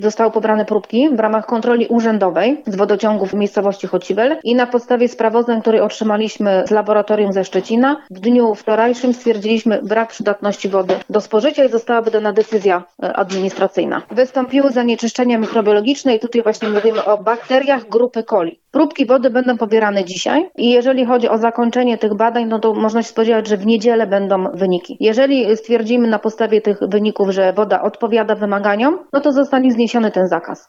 Zostały pobrane próbki w ramach kontroli urzędowej z wodociągów w miejscowości Chociwel i na podstawie sprawozdań, które otrzymaliśmy z laboratorium ze Szczecina, w dniu wczorajszym stwierdziliśmy brak przydatności wody do spożycia i została wydana decyzja administracyjna. Wystąpiły zanieczyszczenia mikrobiologiczne i tutaj właśnie mówimy o bakteriach grupy coli. Próbki wody będą pobierane dzisiaj i jeżeli chodzi o zakończenie tych badań, no to można się spodziewać, że w niedzielę będą wyniki. Jeżeli stwierdzimy na podstawie tych wyników, że woda odpowiada wymaganiom, no to zostanie zniesiony ten zakaz.